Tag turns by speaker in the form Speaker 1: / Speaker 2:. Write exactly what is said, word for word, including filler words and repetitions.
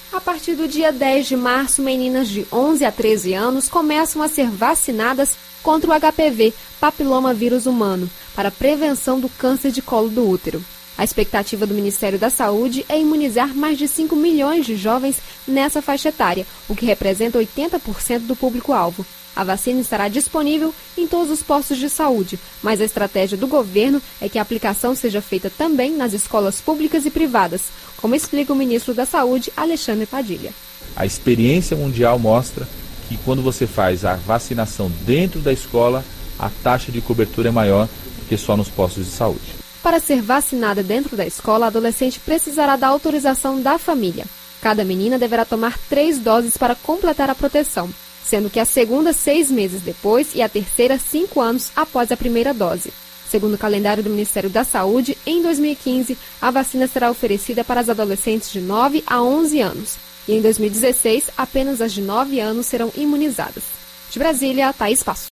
Speaker 1: A partir do dia dez de março, meninas de onze a treze anos começam a ser vacinadas contra o H P V, papilomavírus humano, para prevenção do câncer de colo do útero. A expectativa do Ministério da Saúde é imunizar mais de cinco milhões de jovens nessa faixa etária, o que representa oitenta por cento do público-alvo. A vacina estará disponível em todos os postos de saúde, mas a estratégia do governo é que a aplicação seja feita também nas escolas públicas e privadas, como explica o ministro da Saúde, Alexandre Padilha.
Speaker 2: A experiência mundial mostra que quando você faz a vacinação dentro da escola, a taxa de cobertura é maior do que só nos postos de saúde.
Speaker 1: Para ser vacinada dentro da escola, a adolescente precisará da autorização da família. Cada menina deverá tomar três doses para completar a proteção, sendo que a segunda seis meses depois e a terceira cinco anos após a primeira dose. Segundo o calendário do Ministério da Saúde, em dois mil e quinze, a vacina será oferecida para as adolescentes de nove a onze anos. E em dois mil e dezesseis, apenas as de nove anos serão imunizadas. De Brasília, Thaís Passo.